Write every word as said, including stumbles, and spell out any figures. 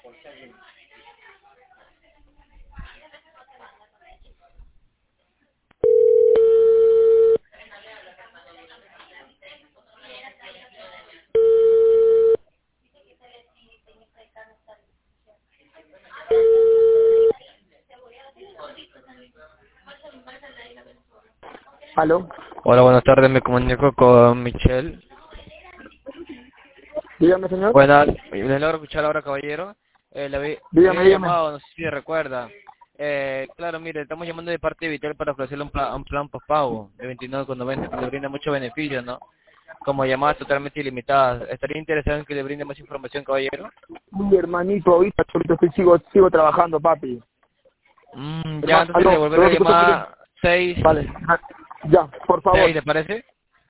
¿Aló? Hola, buenas tardes, me comunico con Michelle. Dígame, señor. Buenas, le logro escuchar ahora, caballero. Eh, le, había, le Dígame, había dígame. llamado, no sé si recuerda. Eh, claro, mire, estamos llamando de parte de Vital para ofrecerle un plan, un plan postpago de veintinueve con noventa que le brinda muchos beneficios, ¿no? Como llamadas totalmente ilimitadas. ¿Estaría interesado en que le brinde más información, caballero? Mi hermanito, ahorita, ahorita estoy, sigo, sigo trabajando, papi. Mm, ya, Hermano, entonces le aló, devolveré pero la no te escucho muy bien. llamada seis, Vale, ya, por seis, favor. ¿le parece?